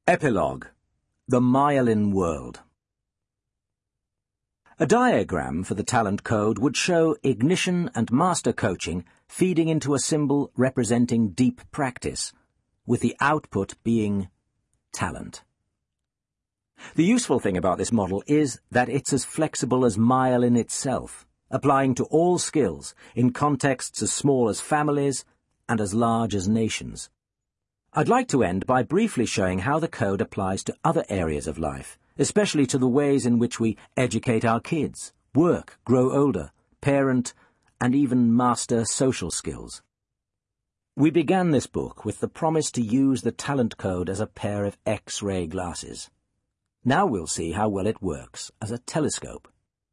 Epilogue: The Myelin World. A diagram for the talent code would show ignition and master coaching feeding into a symbol representing deep practice, with the output being talent. The useful thing about this model is that it's as flexible as myelin itself, applying to all skills in contexts as small as families and as large as nations. I'd like to end by briefly showing how the code applies to other areas of life, especially to the ways in which we educate our kids, work, grow older, parent, and even master social skills. We began this book with the promise to use the talent code as a pair of X-ray glasses. Now we'll see how well it works as a telescope.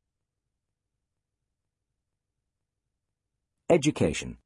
Education.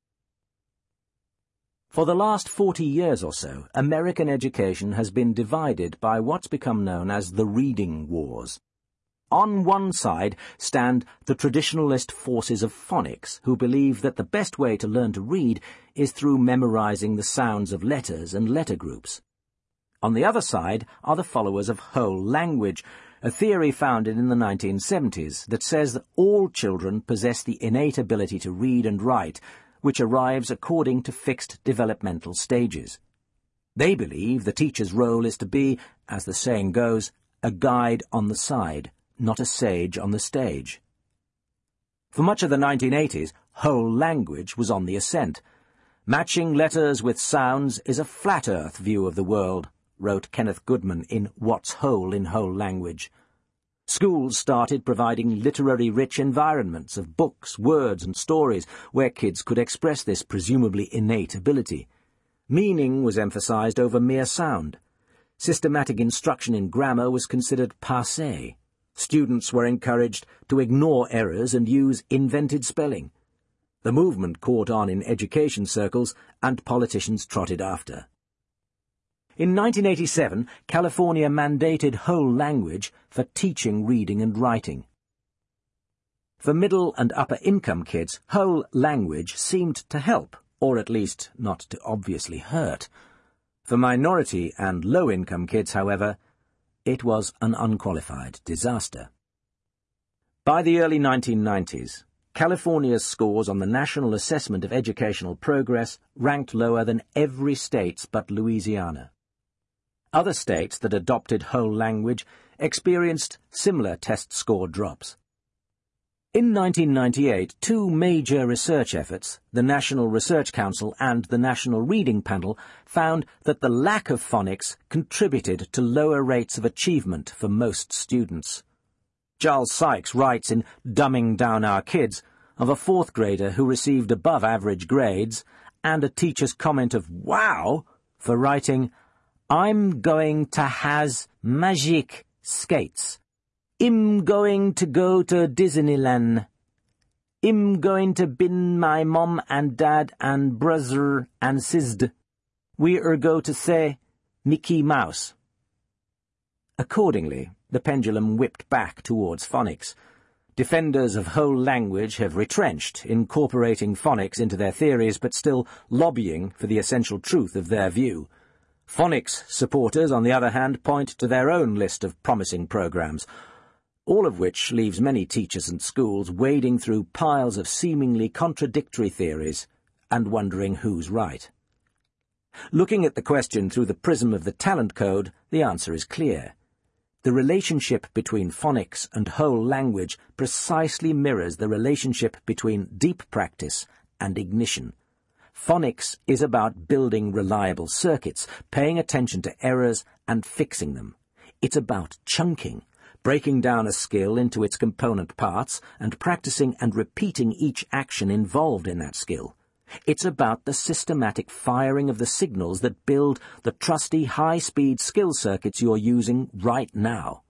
For the last 40 years or so, American education has been divided by what's become known as the reading wars. On one side stand the traditionalist forces of phonics, who believe that the best way to learn to read is through memorizing the sounds of letters and letter groups. On the other side are the followers of whole language, a theory founded in the 1970s that says that all children possess the innate ability to read and write, which arrives according to fixed developmental stages. They believe the teacher's role is to be, as the saying goes, a guide on the side, not a sage on the stage. For much of the 1980s, whole language was on the ascent. Matching letters with sounds is a flat earth view of the world, wrote Kenneth Goodman in What's Whole in Whole Language. Schools started providing literary-rich environments of books, words, and stories where kids could express this presumably innate ability. Meaning was emphasized over mere sound. Systematic instruction in grammar was considered passé. Students were encouraged to ignore errors and use invented spelling. The movement caught on in education circles, and politicians trotted after. In 1987, California mandated whole language for teaching reading and writing. For middle and upper income kids, whole language seemed to help, or at least not to obviously hurt. For minority and low-income kids, however, it was an unqualified disaster. By the early 1990s, California's scores on the National Assessment of Educational Progress ranked lower than every state but Louisiana. Other states that adopted whole language experienced similar test score drops. In 1998, two major research efforts, the National Research Council and the National Reading Panel, found that the lack of phonics contributed to lower rates of achievement for most students. Charles Sykes writes in Dumbing Down Our Kids of a fourth grader who received above-average grades and a teacher's comment of "wow" for writing, "I'm going to has magic skates. I'm going to go to Disneyland. I'm going to bin my mom and dad and brother and sister. We are go to say Mickey Mouse." Accordingly, the pendulum whipped back towards phonics. Defenders of whole language have retrenched, incorporating phonics into their theories but still lobbying for the essential truth of their view. Phonics supporters, on the other hand, point to their own list of promising programs, all of which leaves many teachers and schools wading through piles of seemingly contradictory theories and wondering who's right. Looking at the question through the prism of the talent code, the answer is clear. The relationship between phonics and whole language precisely mirrors the relationship between deep practice and ignition. Phonics is about building reliable circuits, paying attention to errors and fixing them. It's about chunking, breaking down a skill into its component parts and practicing and repeating each action involved in that skill. It's about the systematic firing of the signals that build the trusty high-speed skill circuits you're using right now.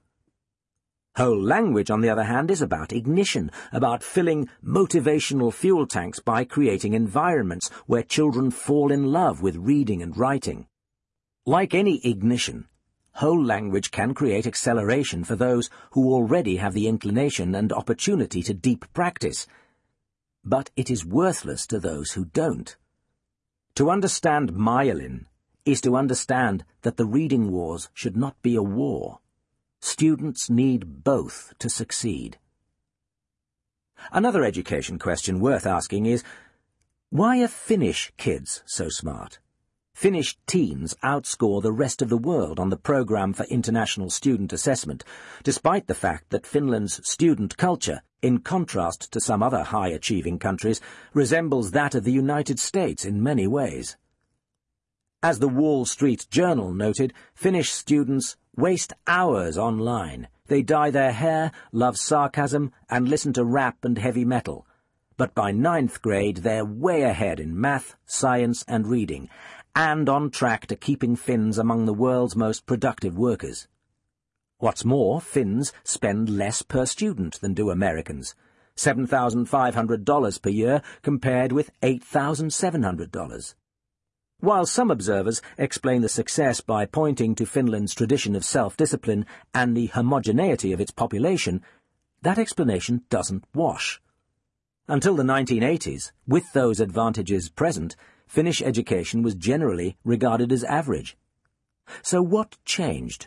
Whole language, on the other hand, is about ignition, about filling motivational fuel tanks by creating environments where children fall in love with reading and writing. Like any ignition, whole language can create acceleration for those who already have the inclination and opportunity to deep practice, but it is worthless to those who don't. To understand myelin, is to understand that the reading wars should not be a war. Students need both to succeed. Another education question worth asking is, why are Finnish kids so smart? Finnish teens outscore the rest of the world on the Programme for International Student Assessment, despite the fact that Finland's student culture, in contrast to some other high-achieving countries, resembles that of the United States in many ways. As the Wall Street Journal noted, Finnish students waste hours online. They dye their hair, love sarcasm, and listen to rap and heavy metal. But by 9th grade, they're way ahead in math, science, and reading, and on track to keeping Finns among the world's most productive workers. What's more, Finns spend less per student than do Americans, $7,500 per year compared with $8,700. While some observers explain the success by pointing to Finland's tradition of self-discipline and the homogeneity of its population, that explanation doesn't wash. Until the 1980s, with those advantages present, Finnish education was generally regarded as average. So what changed?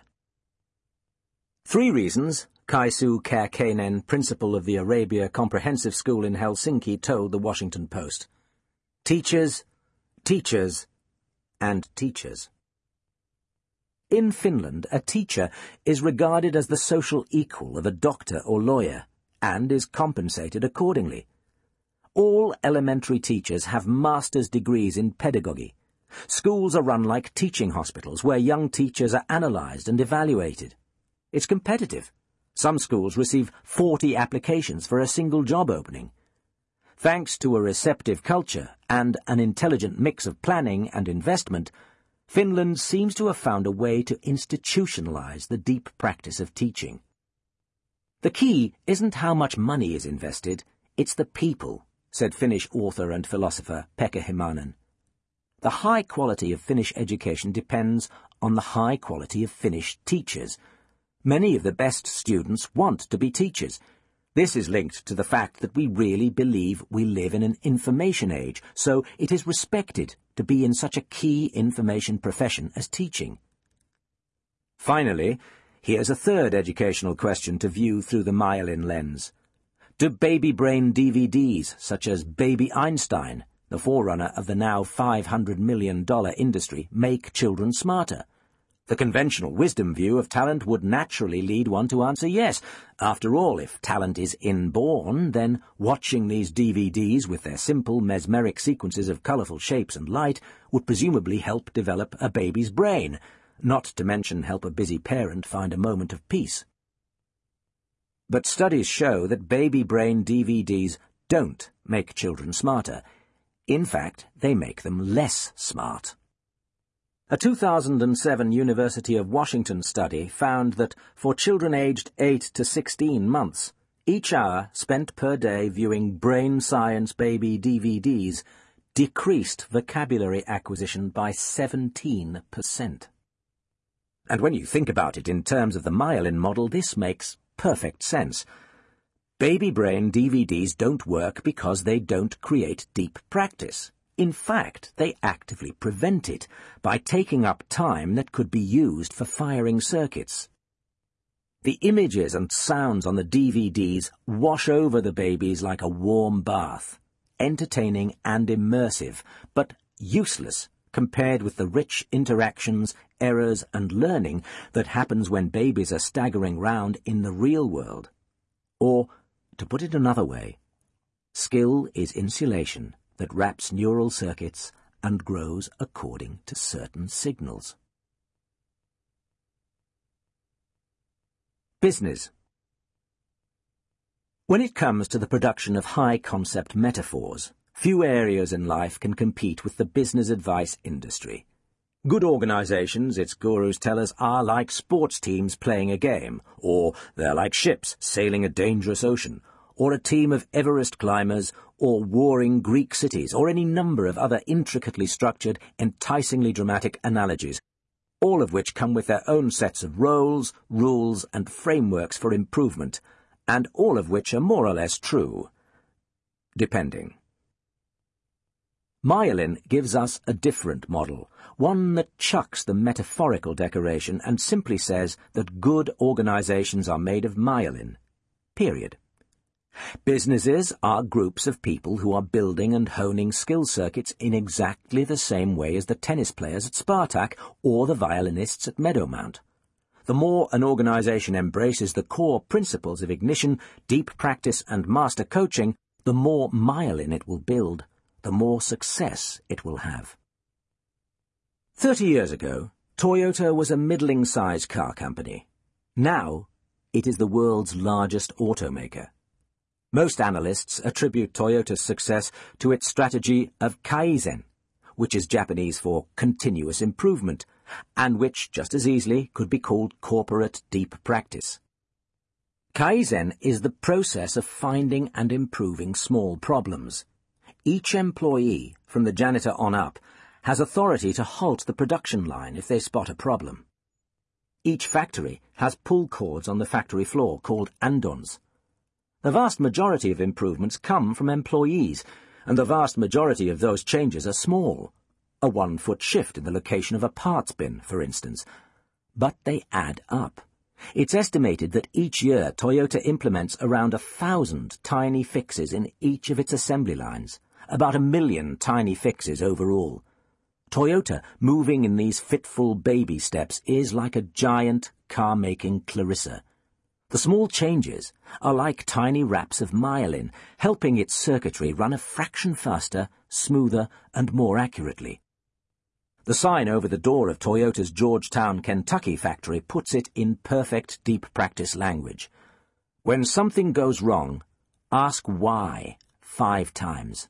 3 reasons, Kaisu Kärkkäinen, principal of the Arabia Comprehensive School in Helsinki, told the Washington Post. Teachers, teachers, and teachers. In Finland, a teacher is regarded as the social equal of a doctor or lawyer, and is compensated accordingly. All elementary teachers have master's degrees in pedagogy. Schools are run like teaching hospitals, where young teachers are analysed and evaluated. It's competitive. Some schools receive 40 applications for a single job opening. Thanks to a receptive culture and an intelligent mix of planning and investment, Finland seems to have found a way to institutionalize the deep practice of teaching. The key isn't how much money is invested, it's the people, said Finnish author and philosopher Pekka Himanen. The high quality of Finnish education depends on the high quality of Finnish teachers. Many of the best students want to be teachers. This is linked to the fact that we really believe we live in an information age, so it is respected to be in such a key information profession as teaching. Finally, here's a third educational question to view through the myelin lens. Do baby brain DVDs, such as Baby Einstein, the forerunner of the now $500 million industry, make children smarter? The conventional wisdom view of talent would naturally lead one to answer yes. After all, if talent is inborn, then watching these DVDs with their simple, mesmeric sequences of colourful shapes and light would presumably help develop a baby's brain, not to mention help a busy parent find a moment of peace. But studies show that baby brain DVDs don't make children smarter. In fact, they make them less smart. A 2007 University of Washington study found that for children aged 8 to 16 months, each hour spent per day viewing brain science baby DVDs decreased vocabulary acquisition by 17%. And when you think about it in terms of the myelin model, this makes perfect sense. Baby brain DVDs don't work because they don't create deep practice. In fact, they actively prevent it by taking up time that could be used for firing circuits. The images and sounds on the DVDs wash over the babies like a warm bath, entertaining and immersive, but useless compared with the rich interactions, errors and learning that happens when babies are staggering round in the real world. Or, to put it another way, skill is insulation that wraps neural circuits and grows according to certain signals. Business. When it comes to the production of high-concept metaphors, few areas in life can compete with the business advice industry. Good organizations, its gurus tell us, are like sports teams playing a game, or they're like ships sailing a dangerous ocean, or a team of Everest climbers, or warring Greek cities, or any number of other intricately structured, enticingly dramatic analogies, all of which come with their own sets of roles, rules, and frameworks for improvement, and all of which are more or less true, depending. Myelin gives us a different model, one that chucks the metaphorical decoration and simply says that good organizations are made of myelin. Period. Businesses are groups of people who are building and honing skill circuits in exactly the same way as the tennis players at Spartak or the violinists at Meadowmount. The more an organization embraces the core principles of ignition, deep practice and master coaching, the more myelin it will build, the more success it will have. 30 years ago, Toyota was a middling-sized car company. Now, it is the world's largest automaker. Most analysts attribute Toyota's success to its strategy of Kaizen, which is Japanese for continuous improvement, and which just as easily could be called corporate deep practice. Kaizen is the process of finding and improving small problems. Each employee, from the janitor on up, has authority to halt the production line if they spot a problem. Each factory has pull cords on the factory floor called andons. The vast majority of improvements come from employees, and the vast majority of those changes are small. A 1-foot shift in the location of a parts bin, for instance. But they add up. It's estimated that each year Toyota implements around 1,000 tiny fixes in each of its assembly lines, about 1 million tiny fixes overall. Toyota, moving in these fitful baby steps, is like a giant car-making Clarissa. The small changes are like tiny wraps of myelin, helping its circuitry run a fraction faster, smoother, and more accurately. The sign over the door of Toyota's Georgetown, Kentucky factory puts it in perfect deep practice language. When something goes wrong, ask why 5 times.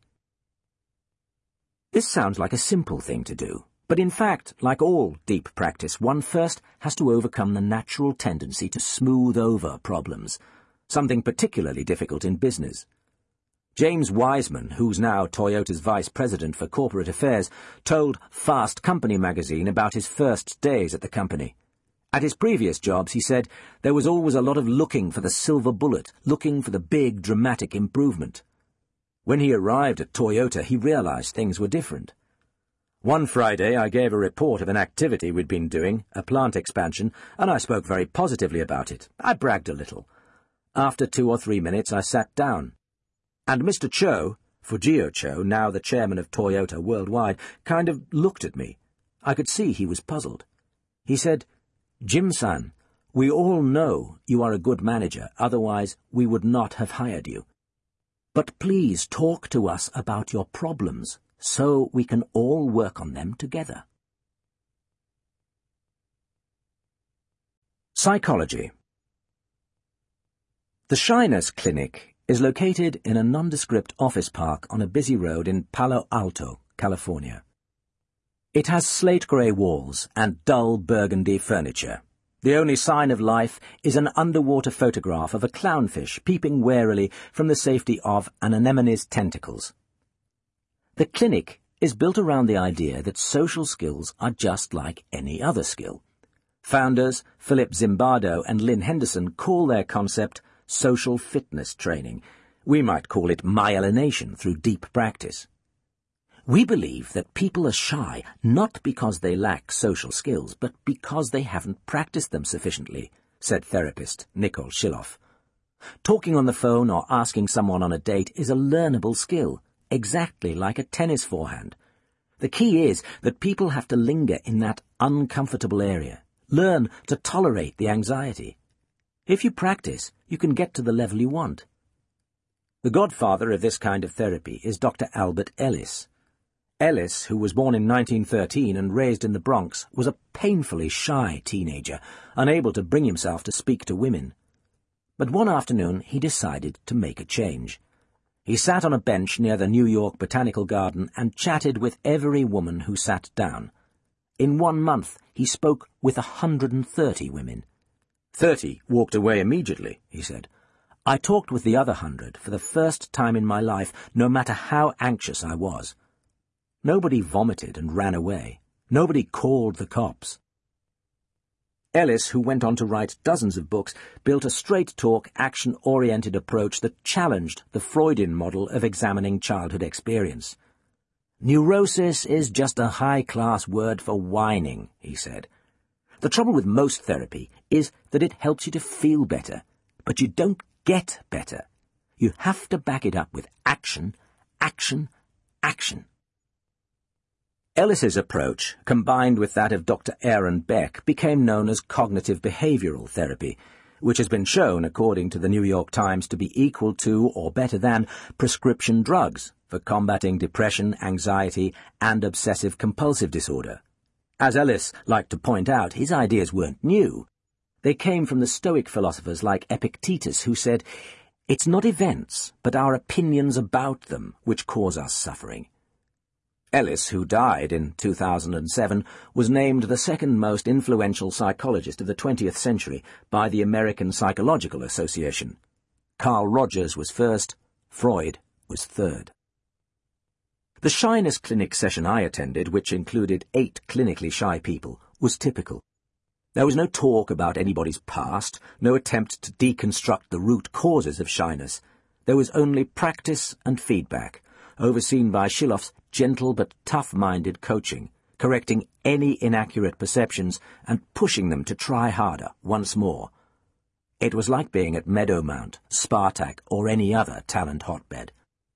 This sounds like a simple thing to do, but in fact, like all deep practice, one first has to overcome the natural tendency to smooth over problems, something particularly difficult in business. James Wiseman, who's now Toyota's vice president for corporate affairs, told Fast Company magazine about his first days at the company. At his previous jobs, he said, there was always a lot of looking for the silver bullet, looking for the big, dramatic improvement. When he arrived at Toyota, he realized things were different. One Friday, I gave a report of an activity we'd been doing, a plant expansion, and I spoke very positively about it. I bragged a little. After 2 or 3 minutes, I sat down. And Mr. Cho, Fujio Cho, now the chairman of Toyota worldwide, kind of looked at me. I could see he was puzzled. He said, "Jim-san, we all know you are a good manager, otherwise we would not have hired you. But please talk to us about your problems, so we can all work on them together." Psychology. The Shyness Clinic is located in a nondescript office park on a busy road in Palo Alto, California. It has slate-grey walls and dull burgundy furniture. The only sign of life is an underwater photograph of a clownfish peeping warily from the safety of an anemone's tentacles. The clinic is built around the idea that social skills are just like any other skill. Founders Philip Zimbardo and Lynn Henderson call their concept social fitness training. We might call it myelination through deep practice. We believe that people are shy not because they lack social skills, but because they haven't practiced them sufficiently, said therapist Nicole Shiloff. Talking on the phone or asking someone on a date is a learnable skill, exactly like a tennis forehand. The key is that people have to linger in that uncomfortable area, learn to tolerate the anxiety. If you practice, you can get to the level you want. The godfather of this kind of therapy is Dr. Albert Ellis. Ellis, who was born in 1913 and raised in the Bronx, was a painfully shy teenager, unable to bring himself to speak to women. But one afternoon he decided to make a change. He sat on a bench near the New York Botanical Garden and chatted with every woman who sat down. In 1 month he spoke with 130 women. 30 walked away immediately, he said. I talked with the other 100 for the first time in my life, no matter how anxious I was. Nobody vomited and ran away. Nobody called the cops. Ellis, who went on to write dozens of books, built a straight-talk, action-oriented approach that challenged the Freudian model of examining childhood experience. Neurosis is just a high-class word for whining, he said. The trouble with most therapy is that it helps you to feel better, but you don't get better. You have to back it up with action, action, action. Ellis's approach, combined with that of Dr. Aaron Beck, became known as cognitive behavioral therapy, which has been shown, according to the New York Times, to be equal to or better than prescription drugs for combating depression, anxiety, and obsessive-compulsive disorder. As Ellis liked to point out, his ideas weren't new. They came from the Stoic philosophers like Epictetus, who said, "It's not events, but our opinions about them which cause us suffering." Ellis, who died in 2007, was named the second most influential psychologist of the 20th century by the American Psychological Association. Carl Rogers was first, Freud was third. The shyness clinic session I attended, which included 8 clinically shy people, was typical. There was no talk about anybody's past, no attempt to deconstruct the root causes of shyness. There was only practice and feedback, overseen by Shiloff's gentle but tough-minded coaching, correcting any inaccurate perceptions and pushing them to try harder once more. It was like being at Meadowmount, Spartak, or any other talent hotbed.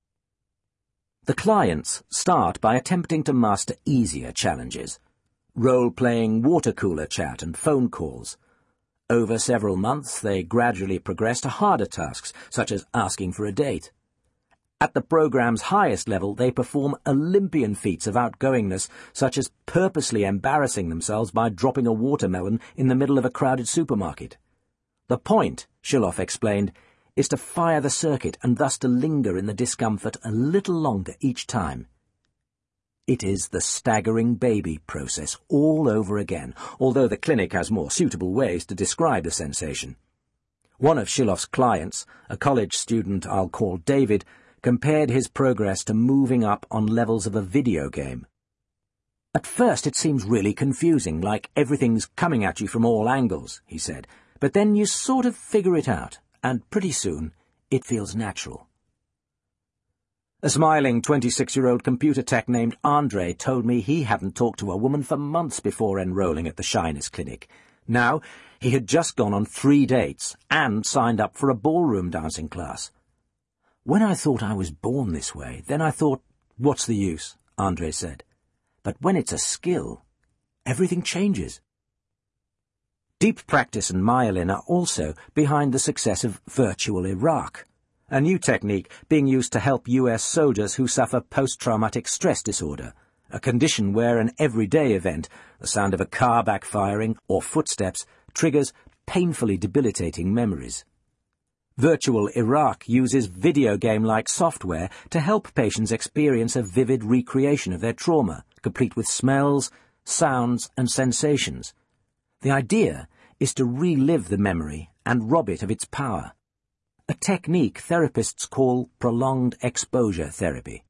The clients start by attempting to master easier challenges, role-playing water cooler chat and phone calls. Over several months, they gradually progress to harder tasks, such as asking for a date. At the program's highest level, they perform Olympian feats of outgoingness, such as purposely embarrassing themselves by dropping a watermelon in the middle of a crowded supermarket. The point, Shiloff explained, is to fire the circuit and thus to linger in the discomfort a little longer each time. It is the staggering baby process all over again, although the clinic has more suitable ways to describe the sensation. One of Shiloff's clients, a college student I'll call David, compared his progress to moving up on levels of a video game. "At first it seems really confusing, like everything's coming at you from all angles," he said, "but then you sort of figure it out, and pretty soon it feels natural." A smiling 26-year-old computer tech named Andre told me he hadn't talked to a woman for months before enrolling at the shyness clinic. Now, he had just gone on 3 dates and signed up for a ballroom dancing class. "When I thought I was born this way, then I thought, what's the use?" Andre said. "But when it's a skill, everything changes." Deep practice and myelin are also behind the success of virtual Iraq, a new technique being used to help US soldiers who suffer post-traumatic stress disorder, a condition where an everyday event, the sound of a car backfiring or footsteps, triggers painfully debilitating memories. Virtual Iraq uses video game-like software to help patients experience a vivid recreation of their trauma, complete with smells, sounds, and sensations. The idea is to relive the memory and rob it of its power, a technique therapists call prolonged exposure therapy.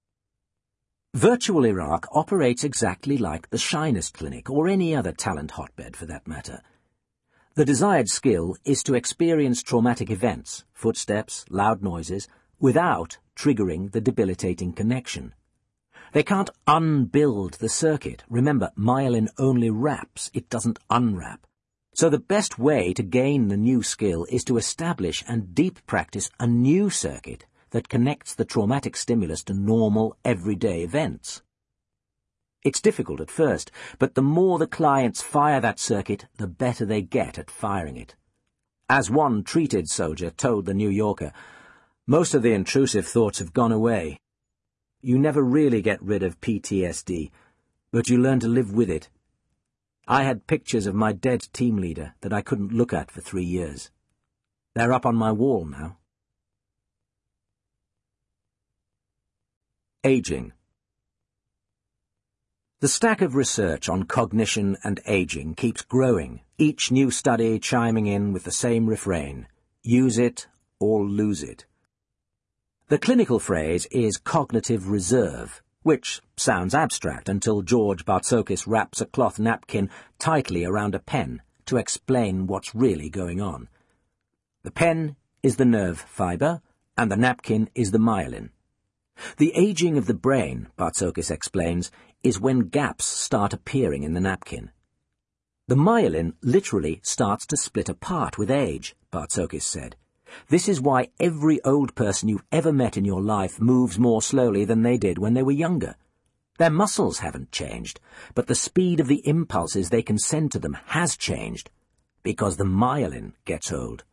Virtual Iraq operates exactly like the shyness clinic or any other talent hotbed for that matter. The desired skill is to experience traumatic events, footsteps, loud noises, without triggering the debilitating connection. They can't unbuild the circuit. Remember, myelin only wraps, it doesn't unwrap. So the best way to gain the new skill is to establish and deep practice a new circuit that connects the traumatic stimulus to normal, everyday events. It's difficult at first, but the more the clients fire that circuit, the better they get at firing it. As one treated soldier told the New Yorker, "Most of the intrusive thoughts have gone away. You never really get rid of PTSD, but you learn to live with it. I had pictures of my dead team leader that I couldn't look at for 3 years. They're up on my wall now." Aging. The stack of research on cognition and aging keeps growing, each new study chiming in with the same refrain: use it or lose it. The clinical phrase is cognitive reserve, which sounds abstract until George Bartsokis wraps a cloth napkin tightly around a pen to explain what's really going on. The pen is the nerve fibre, and the napkin is the myelin. The aging of the brain, Bartzokis explains, is when gaps start appearing in the napkin. The myelin literally starts to split apart with age, Bartzokis said. This is why every old person you've ever met in your life moves more slowly than they did when they were younger. Their muscles haven't changed, but the speed of the impulses they can send to them has changed, because the myelin gets old.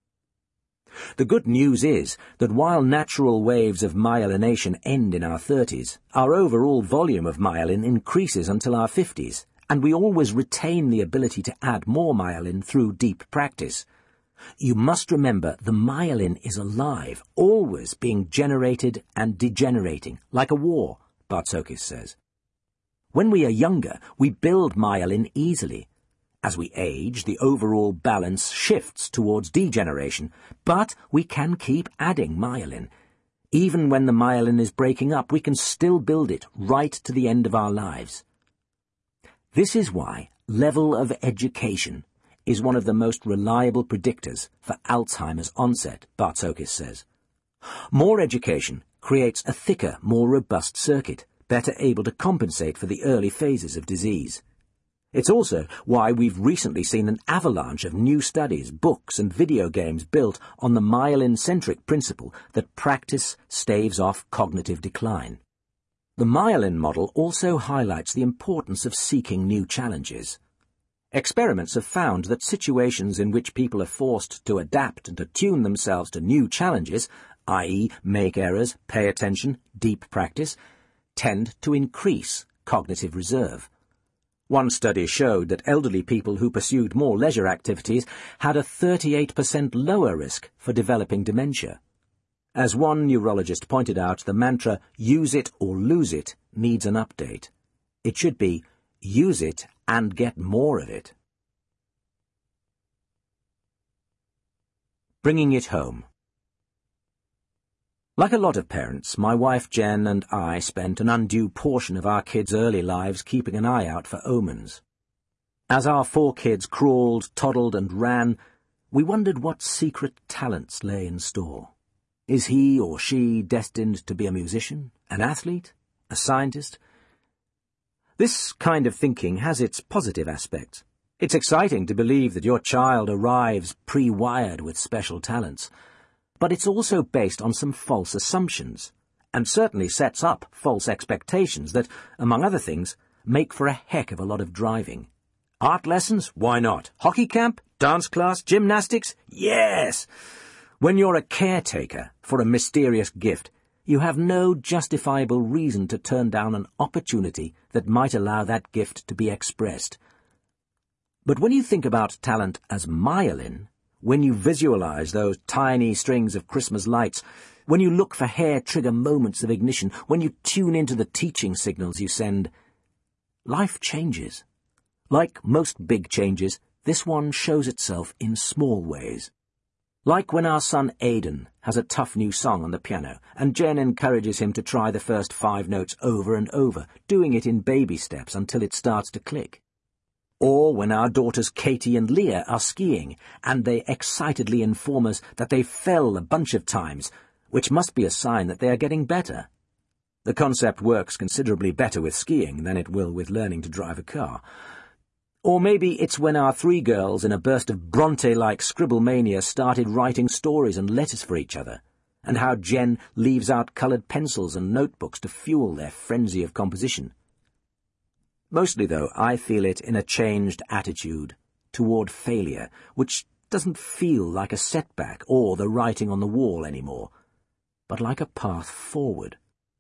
The good news is that while natural waves of myelination end in our 30s, our overall volume of myelin increases until our 50s, and we always retain the ability to add more myelin through deep practice. You must remember the myelin is alive, always being generated and degenerating, like a war, Bartzokis says. When we are younger, we build myelin easily. As we age, the overall balance shifts towards degeneration, but we can keep adding myelin. Even when the myelin is breaking up, we can still build it right to the end of our lives. This is why level of education is one of the most reliable predictors for Alzheimer's onset, Bartzokis says. More education creates a thicker, more robust circuit, better able to compensate for the early phases of disease. It's also why we've recently seen an avalanche of new studies, books and video games built on the myelin-centric principle that practice staves off cognitive decline. The myelin model also highlights the importance of seeking new challenges. Experiments have found that situations in which people are forced to adapt and attune themselves to new challenges, i.e. make errors, pay attention, deep practice, tend to increase cognitive reserve. One study showed that elderly people who pursued more leisure activities had a 38% lower risk for developing dementia. As one neurologist pointed out, the mantra, use it or lose it, needs an update. It should be, use it and get more of it. Bringing it home. Like a lot of parents, my wife Jen and I spent an undue portion of our kids' early lives keeping an eye out for omens. As our 4 kids crawled, toddled and ran, we wondered what secret talents lay in store. Is he or she destined to be a musician, an athlete, a scientist? This kind of thinking has its positive aspects. It's exciting to believe that your child arrives pre-wired with special talents. But it's also based on some false assumptions, and certainly sets up false expectations that, among other things, make for a heck of a lot of driving. Art lessons? Why not? Hockey camp? Dance class? Gymnastics? Yes! When you're a caretaker for a mysterious gift, you have no justifiable reason to turn down an opportunity that might allow that gift to be expressed. But when you think about talent as myelin, when you visualize those tiny strings of Christmas lights, when you look for hair-trigger moments of ignition, when you tune into the teaching signals you send, life changes. Like most big changes, this one shows itself in small ways. Like when our son Aidan has a tough new song on the piano, and Jen encourages him to try the first 5 notes over and over, doing it in baby steps until it starts to click. Or when our daughters Katie and Leah are skiing, and they excitedly inform us that they fell a bunch of times, which must be a sign that they are getting better. The concept works considerably better with skiing than it will with learning to drive a car. Or maybe it's when our 3 girls, in a burst of Bronte-like scribble mania, started writing stories and letters for each other, and how Jen leaves out coloured pencils and notebooks to fuel their frenzy of composition. Mostly, though, I feel it in a changed attitude toward failure, which doesn't feel like a setback or the writing on the wall anymore, but like a path forward.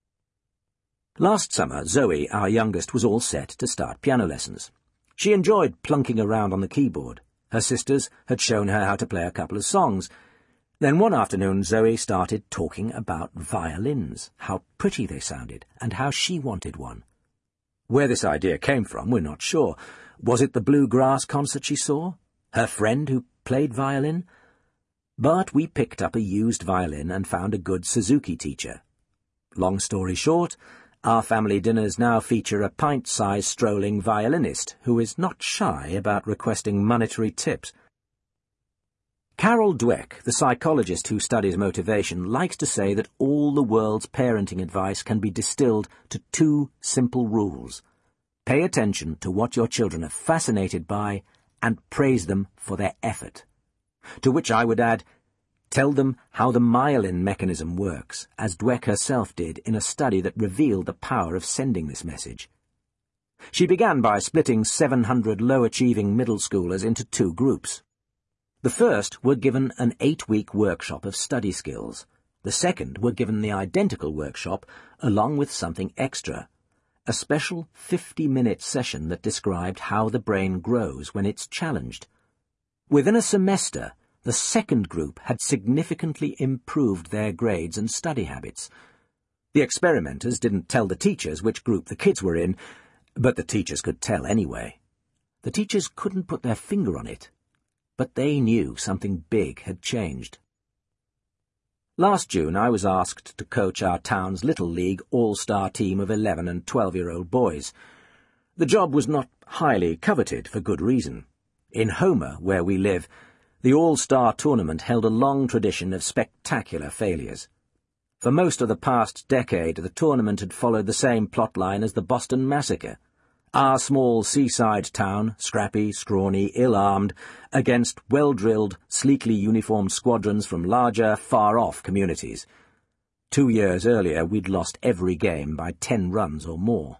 Last summer, Zoe, our youngest, was all set to start piano lessons. She enjoyed plunking around on the keyboard. Her sisters had shown her how to play a couple of songs. Then one afternoon, Zoe started talking about violins, how pretty they sounded, and how she wanted one. Where this idea came from, we're not sure. Was it the bluegrass concert she saw? Her friend who played violin? But we picked up a used violin and found a good Suzuki teacher. Long story short, our family dinners now feature a pint-sized strolling violinist who is not shy about requesting monetary tips. Carol Dweck, the psychologist who studies motivation, likes to say that all the world's parenting advice can be distilled to 2 simple rules. Pay attention to what your children are fascinated by and praise them for their effort. To which I would add, tell them how the myelin mechanism works, as Dweck herself did in a study that revealed the power of sending this message. She began by splitting 700 low-achieving middle schoolers into 2 groups. The first were given an 8-week workshop of study skills. The second were given the identical workshop along with something extra, a special 50-minute session that described how the brain grows when it's challenged. Within a semester, the second group had significantly improved their grades and study habits. The experimenters didn't tell the teachers which group the kids were in, but the teachers could tell anyway. The teachers couldn't put their finger on it, but they knew something big had changed. Last June, I was asked to coach our town's Little League all-star team of 11 and 12-year-old boys. The job was not highly coveted for good reason. In Homer, where we live, the all-star tournament held a long tradition of spectacular failures. For most of the past decade, the tournament had followed the same plotline as the Boston Massacre. Our small seaside town, scrappy, scrawny, ill-armed, against well-drilled, sleekly uniformed squadrons from larger, far-off communities. 2 years earlier, we'd lost every game by 10 runs or more.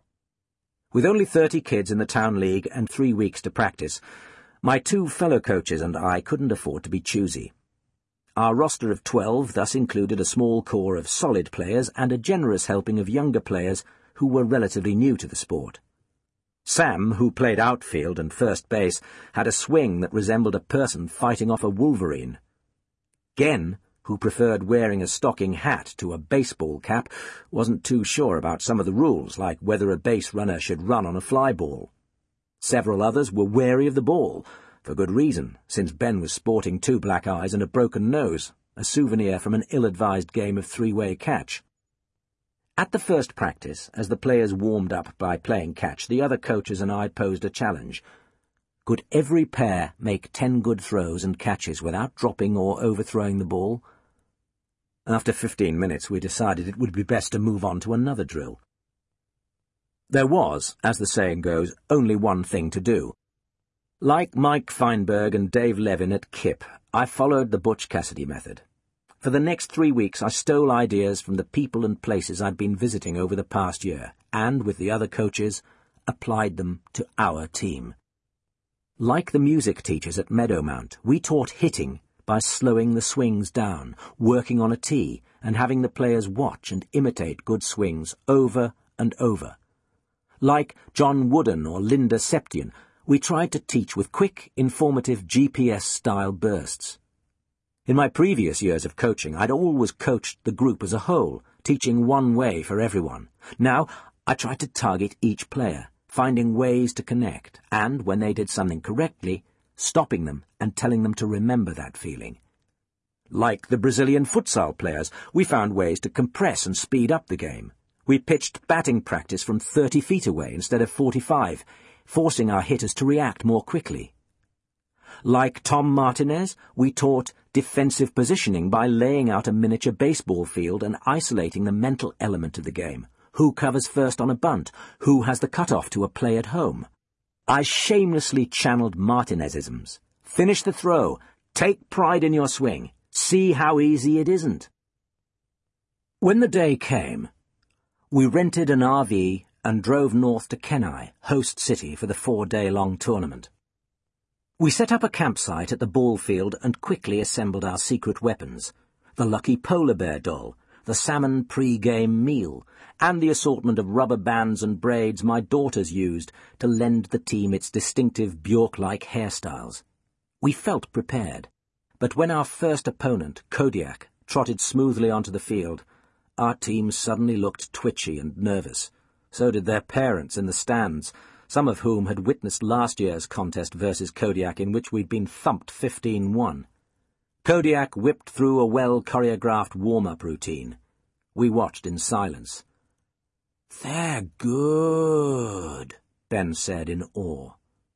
With only 30 kids in the town league and 3 weeks to practice, my 2 fellow coaches and I couldn't afford to be choosy. Our roster of 12 thus included a small core of solid players and a generous helping of younger players who were relatively new to the sport. Sam, who played outfield and first base, had a swing that resembled a person fighting off a wolverine. Gen, who preferred wearing a stocking hat to a baseball cap, wasn't too sure about some of the rules, like whether a base runner should run on a fly ball. Several others were wary of the ball, for good reason, since Ben was sporting 2 black eyes and a broken nose, a souvenir from an ill-advised game of 3-way catch. At the first practice, as the players warmed up by playing catch, the other coaches and I posed a challenge. Could every pair make 10 good throws and catches without dropping or overthrowing the ball? After 15 minutes, we decided it would be best to move on to another drill. There was, as the saying goes, only one thing to do. Like Mike Feinberg and Dave Levin at KIPP, I followed the Butch Cassidy method. For the next 3 weeks, I stole ideas from the people and places I'd been visiting over the past year, and, with the other coaches, applied them to our team. Like the music teachers at Meadowmount, we taught hitting by slowing the swings down, working on a tee, and having the players watch and imitate good swings over and over. Like John Wooden or Linda Septian, we tried to teach with quick, informative GPS-style bursts. In my previous years of coaching, I'd always coached the group as a whole, teaching one way for everyone. Now, I tried to target each player, finding ways to connect, and, when they did something correctly, stopping them and telling them to remember that feeling. Like the Brazilian futsal players, we found ways to compress and speed up the game. We pitched batting practice from 30 feet away instead of 45, forcing our hitters to react more quickly. Like Tom Martinez, we taught defensive positioning by laying out a miniature baseball field and isolating the mental element of the game. Who covers first on a bunt? Who has the cutoff to a play at home? I shamelessly channeled Martinezisms. Finish the throw. Take pride in your swing. See how easy it isn't. When the day came, we rented an RV and drove north to Kenai, host city for the 4-day-long tournament. We set up a campsite at the ball field and quickly assembled our secret weapons, the lucky polar bear doll, the salmon pre-game meal, and the assortment of rubber bands and braids my daughters used to lend the team its distinctive Bjork-like hairstyles. We felt prepared, but when our first opponent, Kodiak, trotted smoothly onto the field, our team suddenly looked twitchy and nervous. So did their parents in the stands, some of whom had witnessed last year's contest versus Kodiak, in which we'd been thumped 15-1. Kodiak whipped through a well-choreographed warm-up routine. We watched in silence. "They're good," Ben said in awe.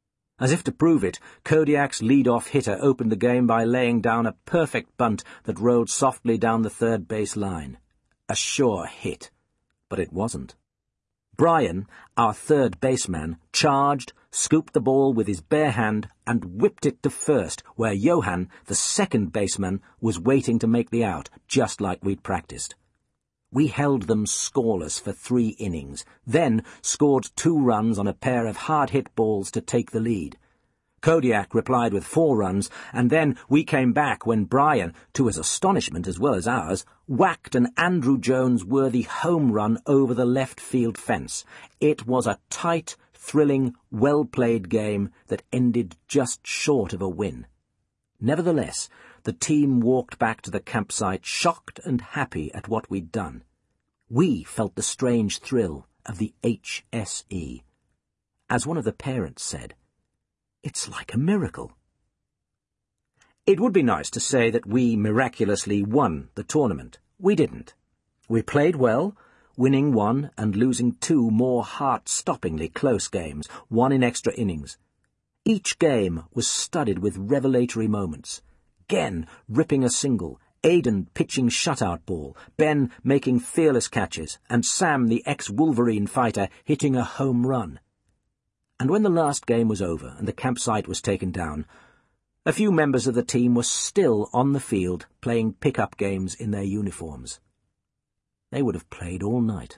As if to prove it, Kodiak's lead-off hitter opened the game by laying down a perfect bunt that rolled softly down the third base line. A sure hit. But it wasn't. Brian, our third baseman, charged, scooped the ball with his bare hand, and whipped it to first, where Johan, the second baseman, was waiting to make the out, just like we'd practiced. We held them scoreless for 3 innings, then scored 2 runs on a pair of hard-hit balls to take the lead. Kodiak replied with 4 runs, and then we came back when Brian, to his astonishment as well as ours, whacked an Andrew Jones-worthy home run over the left field fence. It was a tight, thrilling, well-played game that ended just short of a win. Nevertheless, the team walked back to the campsite shocked and happy at what we'd done. We felt the strange thrill of the HSE. As one of the parents said, "It's like a miracle." It would be nice to say that we miraculously won the tournament. We didn't. We played well, winning 1 and losing 2 more heart-stoppingly close games, 1 in extra innings. Each game was studded with revelatory moments. Gen ripping a single, Aidan pitching shutout ball, Ben making fearless catches, and Sam, the ex-Wolverine fighter, hitting a home run. And when the last game was over and the campsite was taken down, a few members of the team were still on the field playing pick-up games in their uniforms. They would have played all night.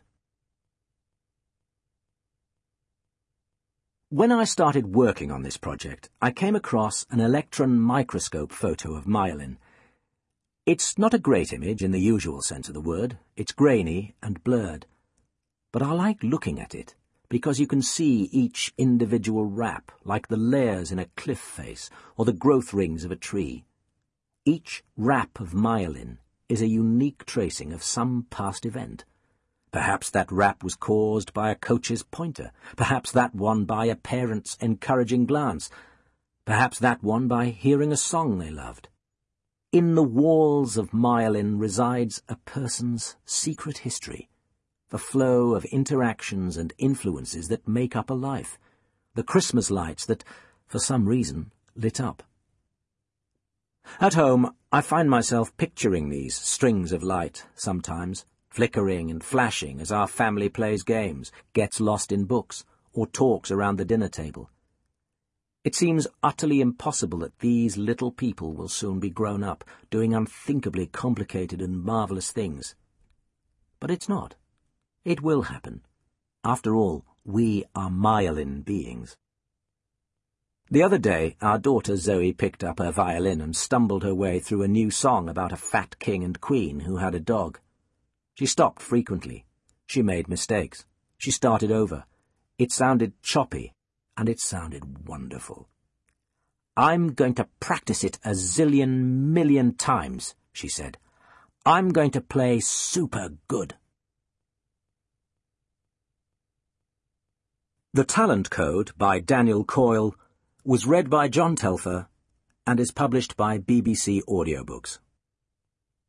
When I started working on this project, I came across an electron microscope photo of myelin. It's not a great image in the usual sense of the word. It's grainy and blurred. But I like looking at it, because you can see each individual wrap, like the layers in a cliff face or the growth rings of a tree. Each wrap of myelin is a unique tracing of some past event. Perhaps that wrap was caused by a coach's pointer, perhaps that one by a parent's encouraging glance, perhaps that one by hearing a song they loved. In the walls of myelin resides a person's secret history, the flow of interactions and influences that make up a life, the Christmas lights that, for some reason, lit up. At home, I find myself picturing these strings of light sometimes, flickering and flashing as our family plays games, gets lost in books, or talks around the dinner table. It seems utterly impossible that these little people will soon be grown up, doing unthinkably complicated and marvelous things. But it's not. It will happen. After all, we are myelin beings. The other day, our daughter Zoe picked up her violin and stumbled her way through a new song about a fat king and queen who had a dog. She stopped frequently. She made mistakes. She started over. It sounded choppy, and it sounded wonderful. "I'm going to practice it a zillion million times," she said. "I'm going to play super good." The Talent Code by Daniel Coyle was read by John Telfer and is published by BBC Audiobooks.